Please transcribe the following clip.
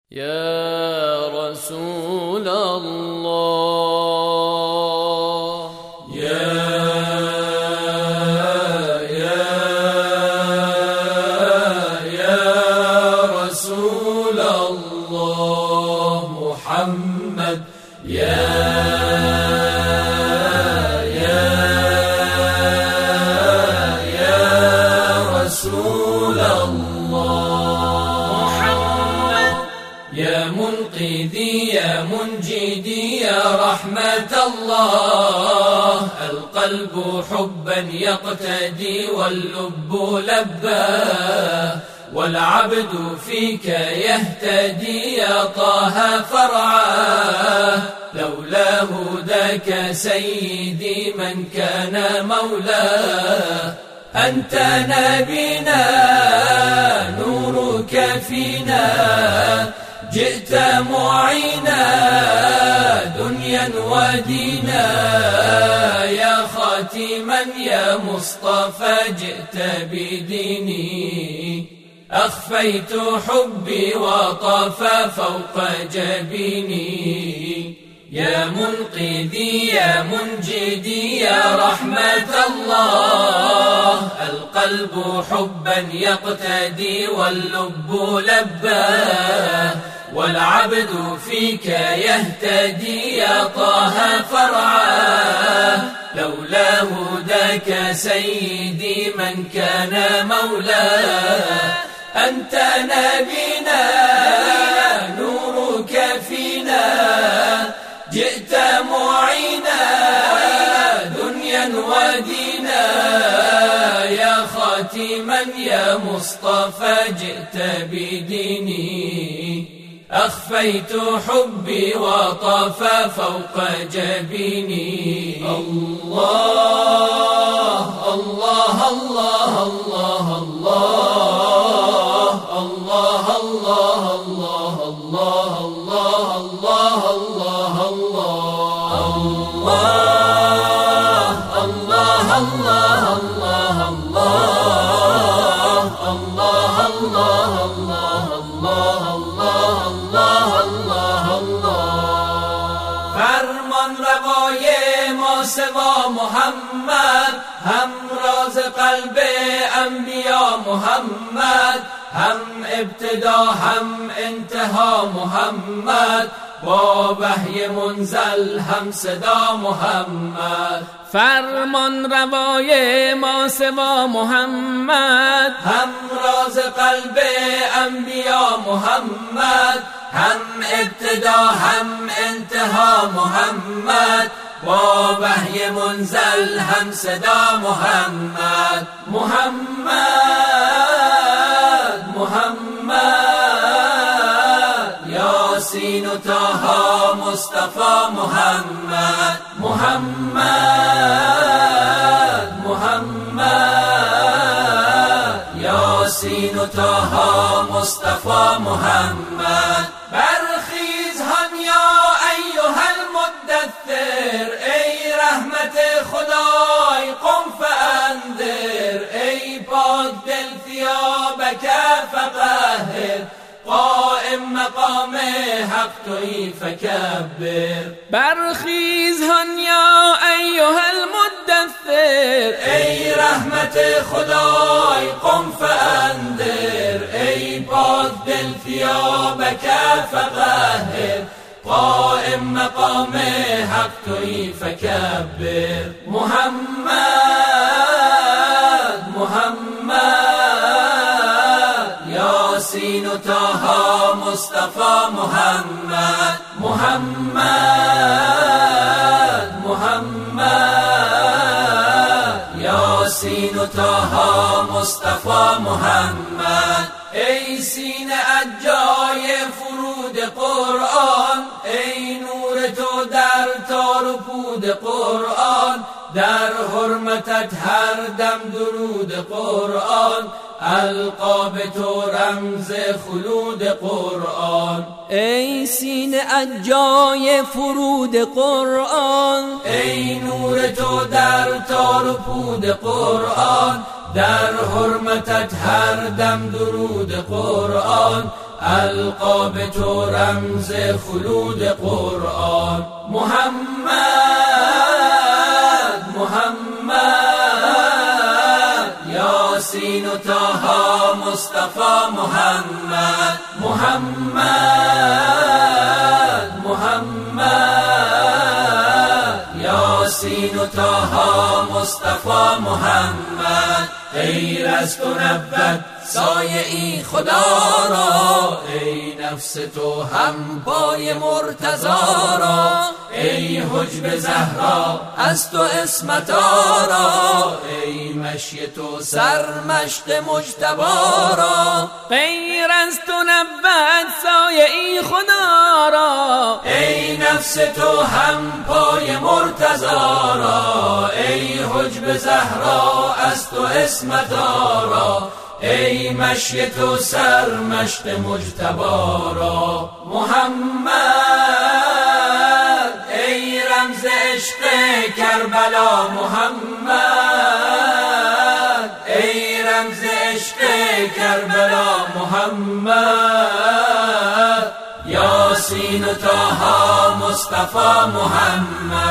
يا رسول الله يا رسول الله محمد يا رسول الله محمد يا منقذي يا منجدي يا رحمة الله، القلب حبا يقتدي واللب لباه، والعبد فيك يهتدي يا طه فرعاه، لولاه ذاك سيدي من كان مولاه، أنت نبينا نورك فينا، جئت معينا دنيا ودينا، يا خاتما يا مصطفى جئت بديني، أخفيت حبي وطفى فوق جبيني، يا منقذي يا منجدي يا رحمة الله، القلب حبا يقتدي واللب لباه، والعبد فيك يهتدي يا طه فرعاه، لولاه ذاك سيدي من كان مولاه، أنت نبينا نورك فينا، جئت معينا دنيا ودينا، يا خاتما يا مصطفى جئت بديني، أخفيت حبي وطفى فوق جبيني، الله الله الله الله الله الله الله الله الله الله الله الله الله الله الله فرمان روای ما سوا محمد، همراز قلب انبیا محمد، هم ابتدا هم انتها محمد، با وحی منزل هم صدا محمد، فرمان روای ما سوا محمد، همراز قلب انبیا محمد، هم ابتدا هم انتها محمد، با وحی منزل هم صدا محمد، محمد محمد یاسین و طه مصطفی محمد، محمد محمد یاسین و طه مصطفی محمد، برخیز هان یا ایها المدثر، ای رحمت خدای قم فانذر، ای پاک دل ثیابک فطهر، قائم مقام حق تویی فکبر، برخیز هان یا ایها المدثر، ای رحمت خدای قم فانذر، ای پاک دل ثیابک فطهر، قائم مقام حق تویی فکبر، محمد محمد یاسین و طه مصطفی محمد، محمد محمد یاسین و طه مصطفی محمد، ای سینه از جای فرود قرآن، ای نور تو در تار و پود قرآن، در حرمتت هر دم درود قرآن، القاب تو رمز خلود قرآن، ای سینه از جای فرود قرآن، ای نور تو در تار و پود قرآن، در حرمتت هر دم درود قرآن، القاب تو رمز خلود قرآن. محمد محمد یاسین و طه مصطفی محمد. محمد محمد یاسین و طه مصطفی محمد. غیر از تو نبود سایه ای خدا را، ای نفس تو هم پای مرتضی را. ای حجب زهرا از تو اسمت آرا، ای مشی تو سرمشق مجتبی را. غیر از تو نبود سایه ای خدا را، ای نفس تو هم پای مرتضی را. ای حجب زهرا از تو اسمت آرا، ای مشی تو سرمشق مجتبی را. محمد ای رمز عشق کربلا، محمد ای رمز عشق کربلا، محمد یاسین و طه مصطفی محمد.